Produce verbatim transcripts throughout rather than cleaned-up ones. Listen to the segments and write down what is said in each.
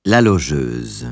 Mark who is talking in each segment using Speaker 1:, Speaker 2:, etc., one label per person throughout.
Speaker 1: La logeuse.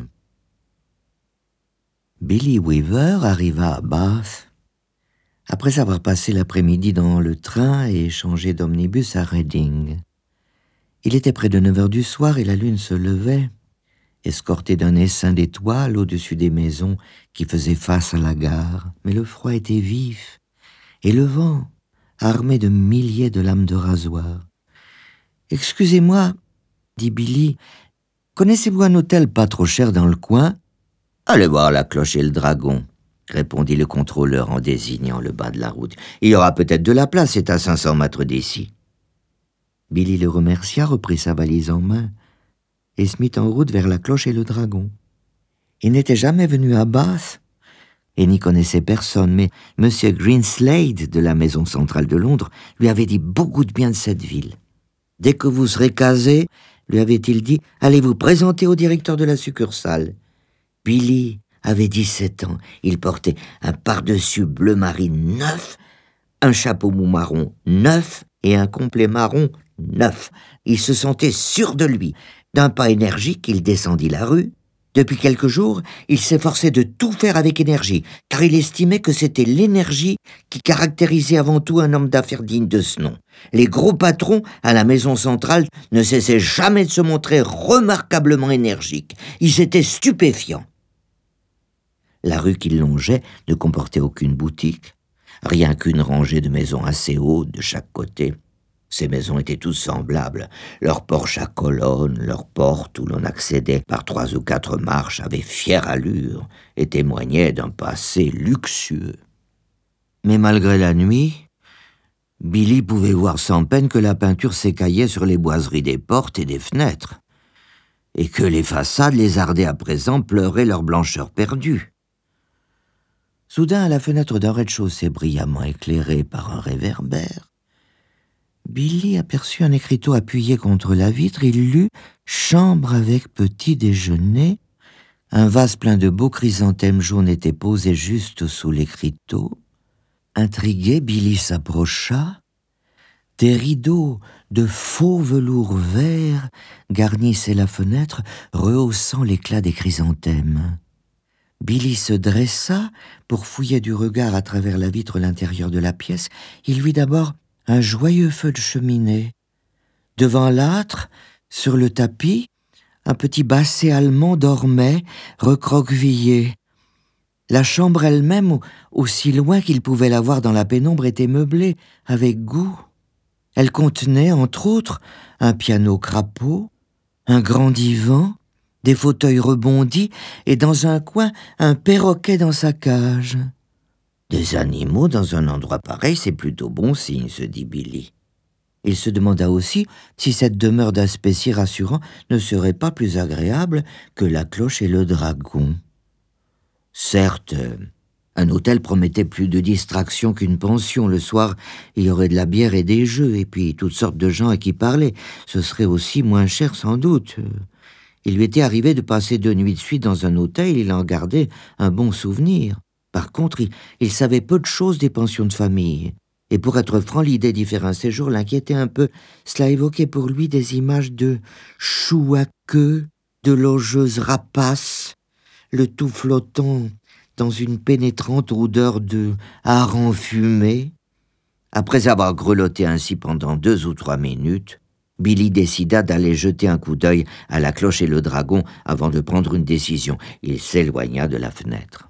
Speaker 1: Billy Weaver arriva à Bath après avoir passé l'après-midi dans le train et changé d'omnibus à Reading. Il était près de neuf heures du soir et la lune se levait, escortée d'un essaim d'étoiles au-dessus des maisons qui faisaient face à la gare. Mais le froid était vif et le vent, armé de milliers de lames de rasoir. « Excusez-moi, dit Billy, connaissez-vous un hôtel pas trop cher dans le coin ?»« Allez voir la Cloche et le Dragon, » répondit le contrôleur en désignant le bas de la route. « Il y aura peut-être de la place, c'est à cinq cents mètres d'ici. » Billy le remercia, reprit sa valise en main et se mit en route vers la Cloche et le Dragon. Il n'était jamais venu à Bath et n'y connaissait personne, mais M. Greenslade de la Maison centrale de Londres lui avait dit beaucoup de bien de cette ville. « Dès que vous serez casé, lui avait-il dit, allez vous présenter au directeur de la succursale. » Billy avait dix-sept ans, il portait un pardessus bleu marine neuf, un chapeau mou marron neuf et un complet marron neuf. Il se sentait sûr de lui. D'un pas énergique, il descendit la rue. Depuis quelques jours, il s'efforçait de tout faire avec énergie, car il estimait que c'était l'énergie qui caractérisait avant tout un homme d'affaires digne de ce nom. Les gros patrons à la maison centrale ne cessaient jamais de se montrer remarquablement énergiques. Ils étaient stupéfiants. La rue qu'il longeait ne comportait aucune boutique, rien qu'une rangée de maisons assez hautes de chaque côté. Ces maisons étaient toutes semblables. Leurs porches à colonnes, leurs portes où l'on accédait par trois ou quatre marches avaient fière allure et témoignaient d'un passé luxueux. Mais malgré la nuit, Billy pouvait voir sans peine que la peinture s'écaillait sur les boiseries des portes et des fenêtres, et que les façades lézardées à présent pleuraient leur blancheur perdue. Soudain, à la fenêtre d'un rez-de-chaussée brillamment éclairé par un réverbère, Billy aperçut un écriteau appuyé contre la vitre. Il lut « Chambre avec petit déjeuner ». Un vase plein de beaux chrysanthèmes jaunes était posé juste sous l'écriteau. Intrigué, Billy s'approcha. Des rideaux de faux velours vert garnissaient la fenêtre, rehaussant l'éclat des chrysanthèmes. Billy se dressa pour fouiller du regard à travers la vitre l'intérieur de la pièce. Il vit d'abord un joyeux feu de cheminée. Devant l'âtre, sur le tapis, un petit basset allemand dormait, recroquevillé. La chambre elle-même, aussi loin qu'il pouvait la voir dans la pénombre, était meublée avec goût. Elle contenait, entre autres, un piano crapaud, un grand divan, des fauteuils rebondis et dans un coin, un perroquet dans sa cage. Des animaux dans un endroit pareil, c'est plutôt bon signe, se dit Billy. Il se demanda aussi si cette demeure d'aspect si rassurant ne serait pas plus agréable que la Cloche et le Dragon. Certes, un hôtel promettait plus de distraction qu'une pension. Le soir, il y aurait de la bière et des jeux, et puis toutes sortes de gens à qui parler. Ce serait aussi moins cher sans doute. Il lui était arrivé de passer deux nuits de suite dans un hôtel, il en gardait un bon souvenir. Par contre, il, il savait peu de choses des pensions de famille. Et pour être franc, l'idée d'y faire un séjour l'inquiétait un peu. Cela évoquait pour lui des images de choux à queue, de logeuses rapaces, le tout flottant dans une pénétrante odeur de hareng fumé. Après avoir grelotté ainsi pendant deux ou trois minutes, Billy décida d'aller jeter un coup d'œil à la Cloche et le Dragon avant de prendre une décision. Il s'éloigna de la fenêtre.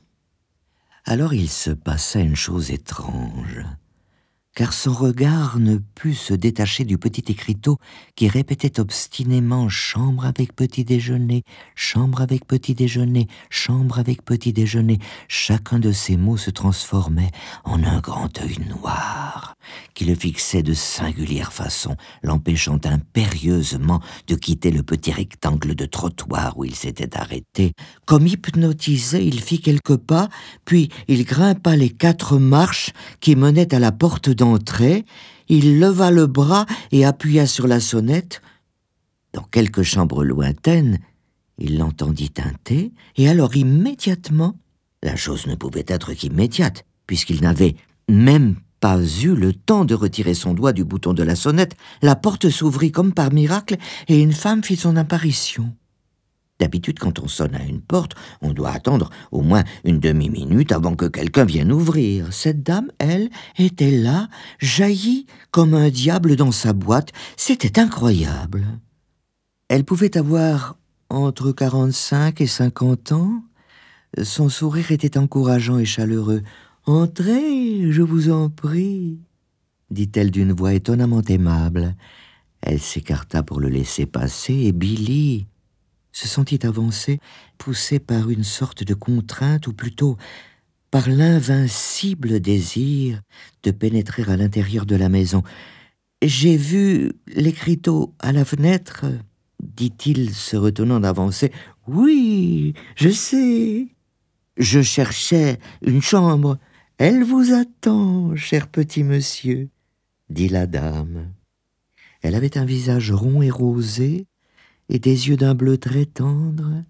Speaker 1: Alors il se passa une chose étrange, car son regard ne put se détacher du petit écriteau qui répétait obstinément « chambre avec petit déjeuner, chambre avec petit déjeuner, chambre avec petit déjeuner ». Chacun de ces mots se transformait en un grand œil noir qui le fixait de singulière façon, l'empêchant impérieusement de quitter le petit rectangle de trottoir où il s'était arrêté. Comme hypnotisé, il fit quelques pas, puis il grimpa les quatre marches qui menaient à la porte d'entrée. Il leva le bras et appuya sur la sonnette. Dans quelques chambres lointaines, il l'entendit tinter, et alors immédiatement, la chose ne pouvait être qu'immédiate, puisqu'il n'avait même pas eu le temps de retirer son doigt du bouton de la sonnette, la porte s'ouvrit comme par miracle et une femme fit son apparition. D'habitude, quand on sonne à une porte, on doit attendre au moins une demi-minute avant que quelqu'un vienne ouvrir. Cette dame, elle, était là, jaillie comme un diable dans sa boîte. C'était incroyable. Elle pouvait avoir entre quarante-cinq et cinquante ans. Son sourire était encourageant et chaleureux. « Entrez, je vous en prie », dit-elle d'une voix étonnamment aimable. Elle s'écarta pour le laisser passer et Billy se sentit avancer, poussé par une sorte de contrainte, ou plutôt par l'invincible désir de pénétrer à l'intérieur de la maison. « J'ai vu l'écriteau à la fenêtre, » dit-il, se retenant d'avancer. « Oui, je sais. Je cherchais une chambre. Elle vous attend, cher petit monsieur, » dit la dame. Elle avait un visage rond et rosé, et des yeux d'un bleu très tendre.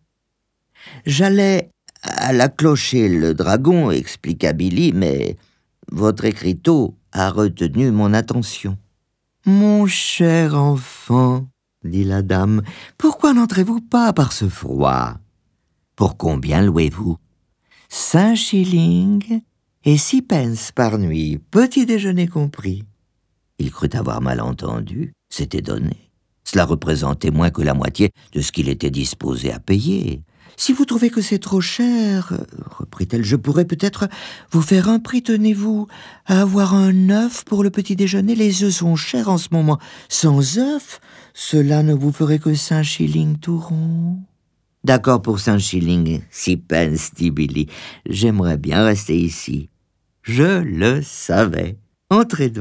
Speaker 1: « J'allais à la Clocher le Dragon, » expliqua Billy, « mais votre écriteau a retenu mon attention. »« Mon cher enfant, » dit la dame, « pourquoi n'entrez-vous pas par ce froid ? Pour combien louez-vous ? Cinq shillings et six pence par nuit, petit déjeuner compris. » Il crut avoir mal entendu, s'était donné. Cela représentait moins que la moitié de ce qu'il était disposé à payer. « Si vous trouvez que c'est trop cher, reprit-elle, je pourrais peut-être vous faire un prix, tenez-vous, à avoir un œuf pour le petit déjeuner. Les œufs sont chers en ce moment. Sans œuf, cela ne vous ferait que cinq shillings tout rond. »« D'accord pour cinq shillings, six pence, dit Billy. J'aimerais bien rester ici. »« Je le savais. Entrez donc. »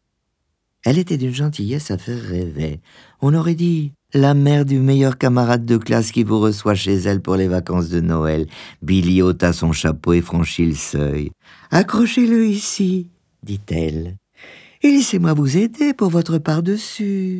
Speaker 1: Elle était d'une gentillesse à faire rêver. On aurait dit la mère du meilleur camarade de classe qui vous reçoit chez elle pour les vacances de Noël. Billy ôta son chapeau et franchit le seuil. « Accrochez-le ici, » dit-elle, « et laissez-moi vous aider pour votre par-dessus. »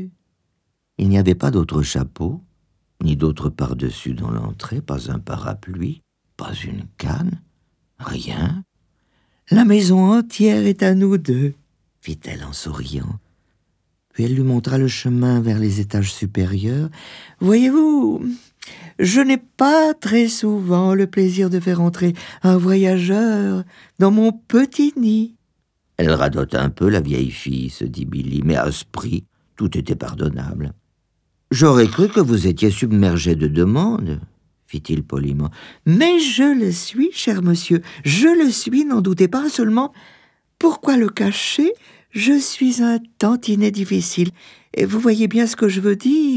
Speaker 1: Il n'y avait pas d'autre chapeau, ni d'autre par-dessus dans l'entrée, pas un parapluie, pas une canne, rien. « La maison entière est à nous deux, » fit-elle en souriant. Puis elle lui montra le chemin vers les étages supérieurs. « Voyez-vous, je n'ai pas très souvent le plaisir de faire entrer un voyageur dans mon petit nid. » Elle radote un peu, la vieille fille, se dit Billy, mais à ce prix, tout était pardonnable. « J'aurais cru que vous étiez submergé de demandes, » fit-il poliment. « Mais je le suis, cher monsieur, je le suis, n'en doutez pas. Seulement, pourquoi le cacher ? Je suis un tantinet difficile, et vous voyez bien ce que je veux dire. »«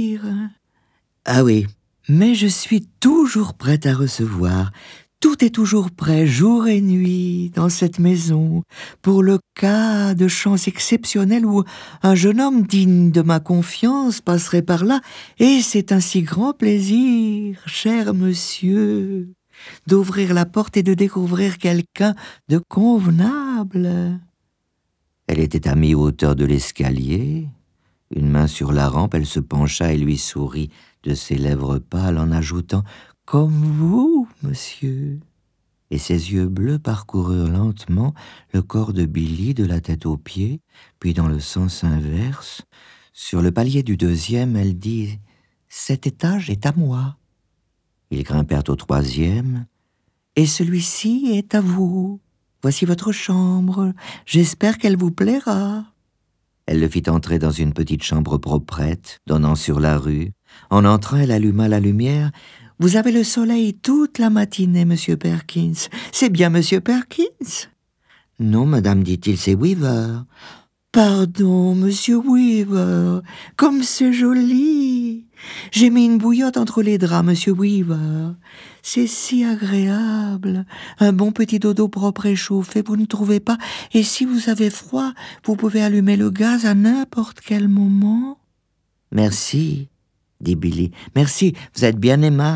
Speaker 1: Ah oui, mais je suis toujours prête à recevoir. Tout est toujours prêt, jour et nuit, dans cette maison, pour le cas de chance exceptionnelle où un jeune homme digne de ma confiance passerait par là, et c'est un si grand plaisir, cher monsieur, d'ouvrir la porte et de découvrir quelqu'un de convenable. » Elle était à mi-hauteur de l'escalier. Une main sur la rampe, elle se pencha et lui sourit de ses lèvres pâles en ajoutant « Comme vous, monsieur !» Et ses yeux bleus parcoururent lentement le corps de Billy de la tête aux pieds, puis dans le sens inverse. Sur le palier du deuxième, elle dit « Cet étage est à moi. » Ils grimpèrent au troisième. « Et celui-ci est à vous. Voici votre chambre. J'espère qu'elle vous plaira. » Elle le fit entrer dans une petite chambre proprette, donnant sur la rue. En entrant, elle alluma la lumière. « Vous avez le soleil toute la matinée, monsieur Perkins. C'est bien monsieur Perkins ?»« Non, madame, dit-il, c'est Weaver. »« Pardon, monsieur Weaver. Comme c'est joli. J'ai mis une bouillotte entre les draps, monsieur Weaver. C'est si agréable. Un bon petit dodo propre et chauffé, vous ne trouvez pas? Et si vous avez froid, vous pouvez allumer le gaz à n'importe quel moment. »« Merci, » dit Billy. « Merci, vous êtes bien aimable. »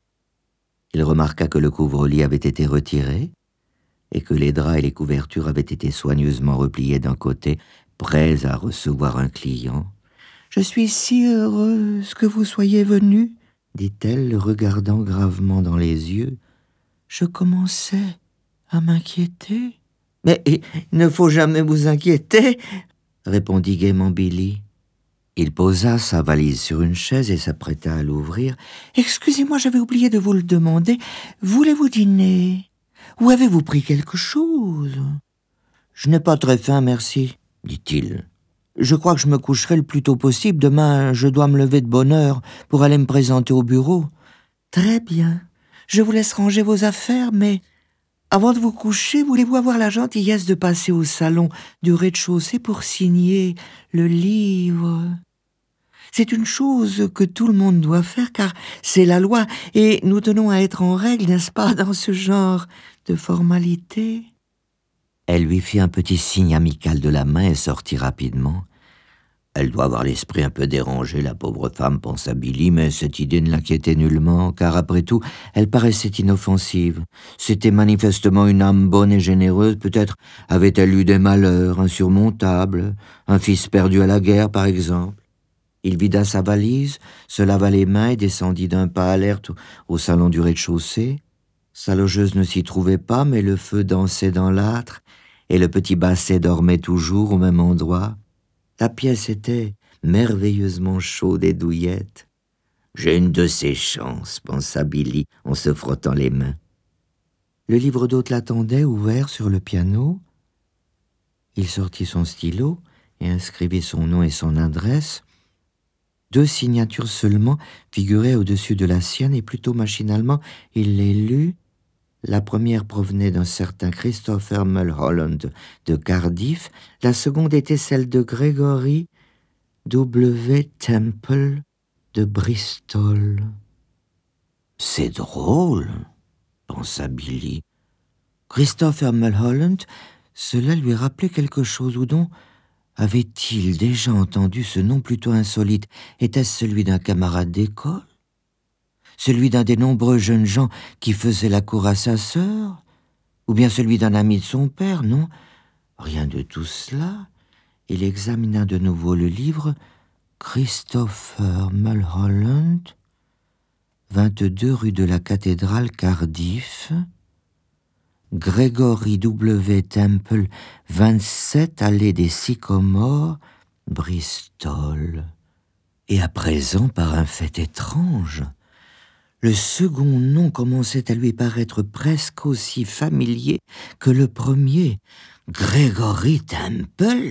Speaker 1: Il remarqua que le couvre-lit avait été retiré et que les draps et les couvertures avaient été soigneusement repliés d'un côté, prêts à recevoir un client. « Je suis si heureuse que vous soyez venu, » dit-elle, le regardant gravement dans les yeux. « Je commençais à m'inquiéter. »« Mais il ne faut jamais vous inquiéter, » répondit gaiement Billy. Il posa sa valise sur une chaise et s'apprêta à l'ouvrir. « Excusez-moi, j'avais oublié de vous le demander. Voulez-vous dîner? Ou avez-vous pris quelque chose ?»« Je n'ai pas très faim, merci, » dit-il. « Je crois que je me coucherai le plus tôt possible. Demain, je dois me lever de bonne heure pour aller me présenter au bureau. »« Très bien. Je vous laisse ranger vos affaires, mais avant de vous coucher, voulez-vous avoir la gentillesse de passer au salon du rez-de-chaussée pour signer le livre ? C'est une chose que tout le monde doit faire, car c'est la loi, et nous tenons à être en règle, n'est-ce pas, dans ce genre de formalité ?» Elle lui fit un petit signe amical de la main et sortit rapidement. « Elle doit avoir l'esprit un peu dérangé, la pauvre femme, pensa Billy, mais cette idée ne l'inquiétait nullement, car après tout, elle paraissait inoffensive. C'était manifestement une âme bonne et généreuse, peut-être avait-elle eu des malheurs insurmontables, un fils perdu à la guerre, par exemple. » Il vida sa valise, se lava les mains et descendit d'un pas alerte au salon du rez-de-chaussée. Sa logeuse ne s'y trouvait pas, mais le feu dansait dans l'âtre, et le petit basset dormait toujours au même endroit. La pièce était merveilleusement chaude et douillette. « J'ai une de ces chances, » pensa Billy en se frottant les mains. Le livre d'hôte l'attendait, ouvert sur le piano. Il sortit son stylo et inscrivit son nom et son adresse. Deux signatures seulement figuraient au-dessus de la sienne, et plutôt machinalement, il les lut. La première provenait d'un certain Christopher Mulholland de Cardiff, la seconde était celle de Gregory W. Temple de Bristol. « C'est drôle, » pensa Billy. Christopher Mulholland, cela lui rappelait quelque chose, ou donc avait-il déjà entendu ce nom plutôt insolite? Était-ce celui d'un camarade d'école? Celui d'un des nombreux jeunes gens qui faisaient la cour à sa sœur? Ou bien celui d'un ami de son père? Non, rien de tout cela. Il examina de nouveau le livre. Christopher Mulholland, vingt-deux rue de la Cathédrale, Cardiff. Gregory W. Temple, vingt-sept allée des Sycomores, Bristol. Et à présent, par un fait étrange, le second nom commençait à lui paraître presque aussi familier que le premier. « Gregory Temple »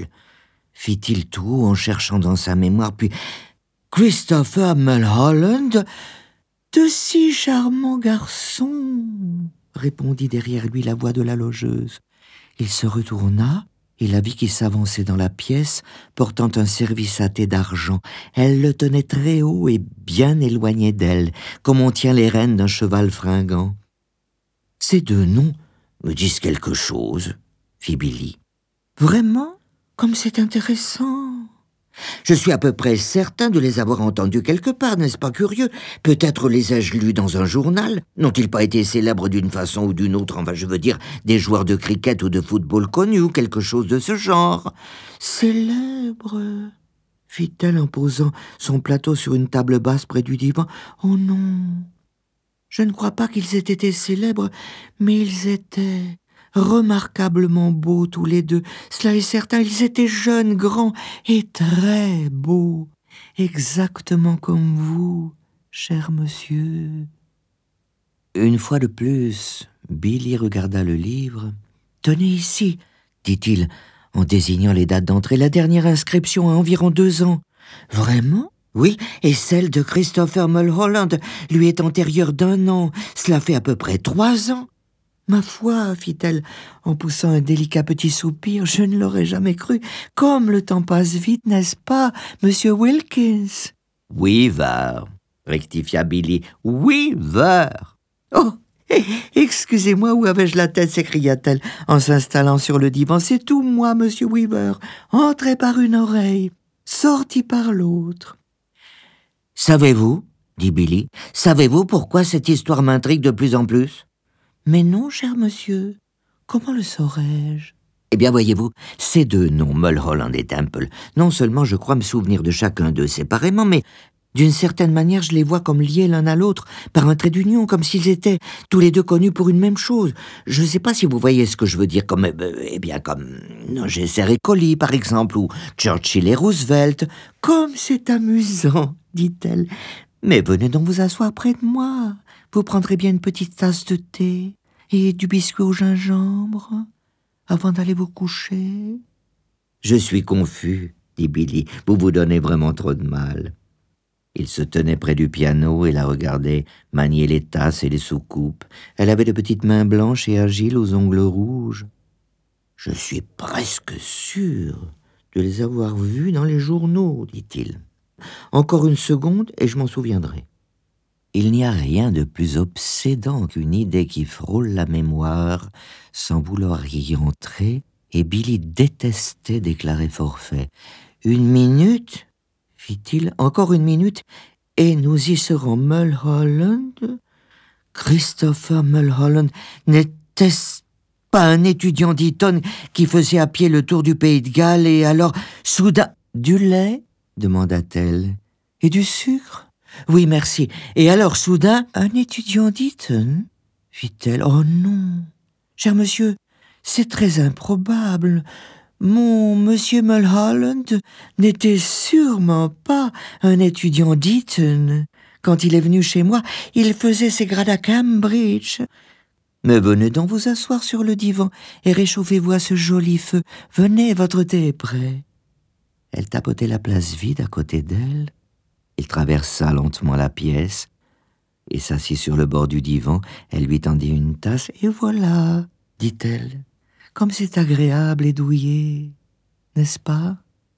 Speaker 1: fit-il tout haut en cherchant dans sa mémoire, puis « Christopher Mulholland, de si charmants garçons !» répondit derrière lui la voix de la logeuse. Il se retourna et la vit qui s'avançait dans la pièce, portant un service à thé d'argent. Elle le tenait très haut et bien éloigné d'elle, comme on tient les rênes d'un cheval fringant. « Ces deux noms me disent quelque chose, » fit Billy. « Vraiment ? Comme c'est intéressant !»« Je suis à peu près certain de les avoir entendus quelque part, n'est-ce pas curieux? Peut-être les ai-je lus dans un journal. N'ont-ils pas été célèbres d'une façon ou d'une autre? Enfin, je veux dire, des joueurs de cricket ou de football connus ou quelque chose de ce genre. »« Célèbres ?» fit-elle en posant son plateau sur une table basse près du divan. « Oh non, je ne crois pas qu'ils aient été célèbres, mais ils étaient remarquablement beaux tous les deux. Cela est certain, ils étaient jeunes, grands et très beaux, exactement comme vous, cher monsieur. » Une fois de plus, Billy regarda le livre. « Tenez ici, » dit-il, en désignant les dates d'entrée, « la dernière inscription a environ deux ans. »« Vraiment ? » ?»« Oui, et celle de Christopher Mulholland lui est antérieure d'un an. Cela fait à peu près trois ans. »« Ma foi, » fit-elle, en poussant un délicat petit soupir, « je ne l'aurais jamais cru. Comme le temps passe vite, n'est-ce pas, monsieur Wilkins ?»« Weaver, » rectifia Billy. « Weaver !»« Oh, excusez-moi, où avais-je la tête ?» s'écria-t-elle en s'installant sur le divan. « C'est tout moi, monsieur Weaver. Entrez par une oreille, sorti par l'autre. »« Savez-vous, » dit Billy, « savez-vous pourquoi cette histoire m'intrigue de plus en plus ?»« Mais non, cher monsieur. Comment le saurais-je ?» Eh bien, voyez-vous, ces deux noms, Mulholland et Temple, non seulement je crois me souvenir de chacun d'eux séparément, mais D'une certaine manière, je les vois comme liés l'un à l'autre par un trait d'union, comme s'ils étaient tous les deux connus pour une même chose. Je ne sais pas si vous voyez ce que je veux dire, comme, euh, eh bien, comme Gesser et Collie, par exemple, ou Churchill et Roosevelt. Comme c'est amusant, dit-elle. Mais venez donc vous asseoir près de moi. Vous prendrez bien une petite tasse de thé et du biscuit au gingembre avant d'aller vous coucher. Je suis confus, dit Billy. Vous vous donnez vraiment trop de mal. Il se tenait près du piano et la regardait manier les tasses et les soucoupes. Elle avait de petites mains blanches et agiles aux ongles rouges. Je suis presque sûr de les avoir vus dans les journaux, dit-il. Encore une seconde et je m'en souviendrai. Il n'y a rien de plus obsédant qu'une idée qui frôle la mémoire sans vouloir y entrer, et Billy détestait déclarer forfait. Une minute, fit-il, encore une minute, et nous y serons. Mulholland? Christopher Mulholland n'était-ce pas un étudiant d'Eton qui faisait à pied le tour du pays de Galles et alors, soudain... Du lait? Demanda-t-elle. Et du sucre? Oui, merci. Et alors, soudain, un étudiant d'Eton? Fit-elle. Oh non, cher monsieur, c'est très improbable. Mon monsieur Mulholland n'était sûrement pas un étudiant d'Eton. Quand il est venu chez moi, il faisait ses grades à Cambridge. Mais venez donc vous asseoir sur le divan et réchauffez-vous à ce joli feu. Venez, votre thé est prêt. Elle tapotait la place vide à côté d'elle. Il traversa lentement la pièce et s'assit sur le bord du divan. Elle lui tendit une tasse. Et voilà, dit-elle. Comme c'est agréable et douillet, n'est-ce pas?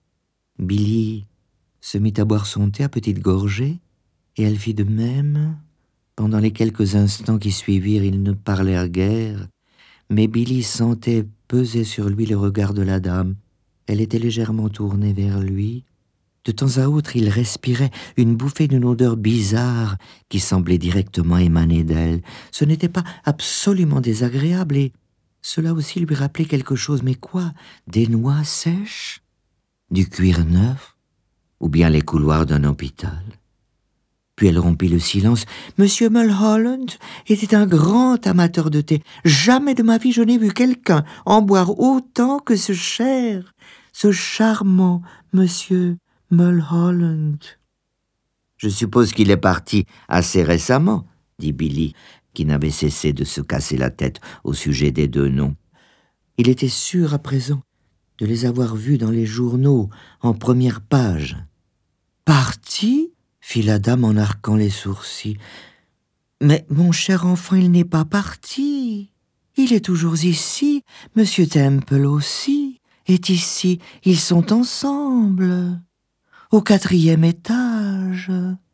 Speaker 1: Billy se mit à boire son thé à petites gorgées, et elle fit de même. Pendant les quelques instants qui suivirent, ils ne parlèrent guère, mais Billy sentait peser sur lui le regard de la dame. Elle était légèrement tournée vers lui. De temps à autre, il respirait une bouffée d'une odeur bizarre qui semblait directement émaner d'elle. Ce n'était pas absolument désagréable et cela aussi lui rappelait quelque chose. Mais quoi? Des noix sèches? Du cuir neuf? Ou bien les couloirs d'un hôpital? Puis elle rompit le silence. Monsieur Mulholland était un grand amateur de thé. Jamais de ma vie je n'ai vu quelqu'un en boire autant que ce cher, ce charmant monsieur Mulholland. Je suppose qu'il est parti assez récemment, dit Billy, qui n'avait cessé de se casser la tête au sujet des deux noms. Il était sûr à présent de les avoir vus dans les journaux, en première page. « Parti ?» fit la dame en arquant les sourcils. « Mais, mon cher enfant, il n'est pas parti. Il est toujours ici. Monsieur Temple aussi est ici. Ils sont ensemble, au quatrième étage. »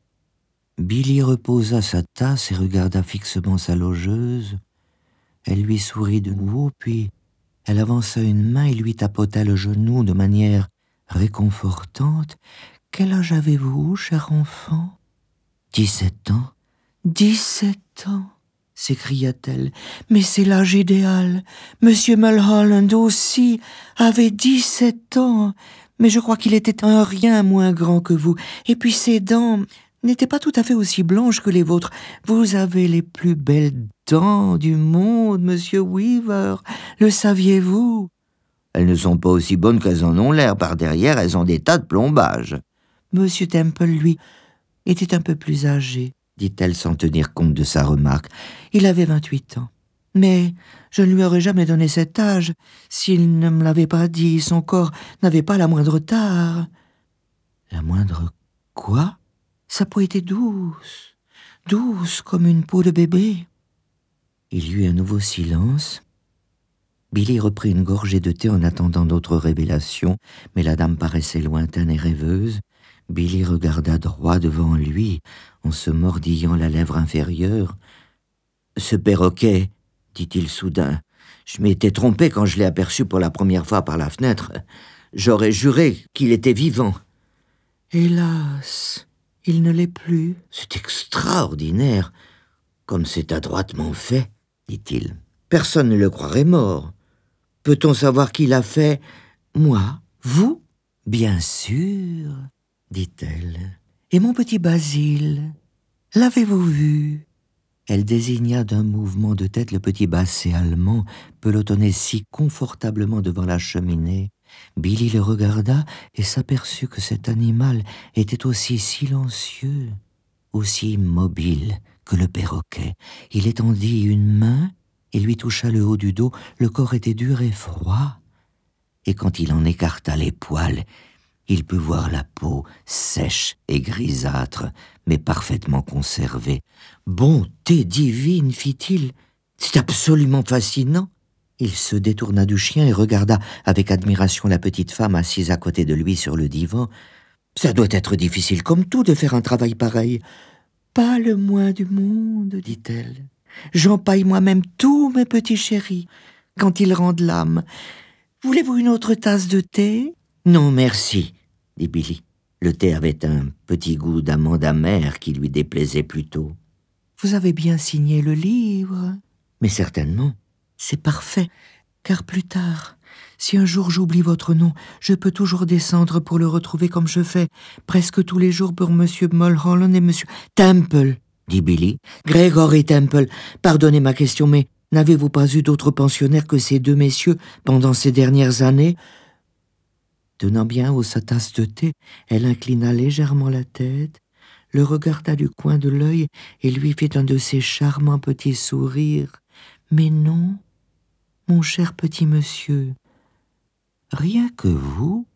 Speaker 1: Billy reposa sa tasse et regarda fixement sa logeuse. Elle lui sourit de nouveau, puis elle avança une main et lui tapota le genou de manière réconfortante. « Quel âge avez-vous, cher enfant ?»« Dix-sept ans. »« Dix-sept ans !» s'écria-t-elle. « Mais c'est l'âge idéal. Monsieur Mulholland aussi avait dix-sept ans, mais je crois qu'il était un rien moins grand que vous. Et puis ses dents n'étaient pas tout à fait aussi blanches que les vôtres. Vous avez les plus belles dents du monde, monsieur Weaver. Le saviez-vous ? Elles ne sont pas aussi bonnes qu'elles en ont l'air. Par derrière, elles ont des tas de plombages. Monsieur Temple, lui, était un peu plus âgé, dit-elle sans tenir compte de sa remarque. Il avait vingt-huit ans. Mais je ne lui aurais jamais donné cet âge s'il ne me l'avait pas dit. Son corps n'avait pas la moindre tare. La moindre quoi? Sa peau était douce, douce comme une peau de bébé. Il y eut un nouveau silence. Billy reprit une gorgée de thé en attendant d'autres révélations, mais la dame paraissait lointaine et rêveuse. Billy regarda droit devant lui, en se mordillant la lèvre inférieure. « Ce perroquet, dit-il soudain, je m'étais trompé quand je l'ai aperçu pour la première fois par la fenêtre. J'aurais juré qu'il était vivant. » Hélas, il ne l'est plus. C'est extraordinaire, comme c'est adroitement fait, dit-il. Personne ne le croirait mort. Peut-on savoir qui l'a fait? Moi? Vous? Bien sûr, dit-elle. Et mon petit Basile, l'avez-vous vu ?» Elle désigna d'un mouvement de tête le petit basset allemand, pelotonné si confortablement devant la cheminée. Billy le regarda et s'aperçut que cet animal était aussi silencieux, aussi immobile que le perroquet. Il étendit une main et lui toucha le haut du dos. Le corps était dur et froid. Et quand il en écarta les poils, il put voir la peau sèche et grisâtre, mais parfaitement conservée. « Bonté divine !» fit-il. « C'est absolument fascinant !» Il se détourna du chien et regarda avec admiration la petite femme assise à côté de lui sur le divan. « Ça doit être difficile comme tout de faire un travail pareil. »« Pas le moins du monde, dit-elle. J'empaille moi-même tous mes petits chéris quand ils rendent l'âme. Voulez-vous une autre tasse de thé ?»« Non, merci, » dit Billy. Le thé avait un petit goût d'amande amère qui lui déplaisait plutôt. « Vous avez bien signé le livre ?»« Mais certainement, c'est parfait, car plus tard, si un jour j'oublie votre nom, je peux toujours descendre pour le retrouver comme je fais presque tous les jours pour Monsieur Mulholland et Monsieur Temple, » dit Billy. « Gregory Temple, pardonnez ma question, mais n'avez-vous pas eu d'autres pensionnaires que ces deux messieurs pendant ces dernières années ?» Tenant bien haut sa tasse de thé, elle inclina légèrement la tête, le regarda du coin de l'œil et lui fit un de ces charmants petits sourires. « Mais non, mon cher petit monsieur, rien que vous,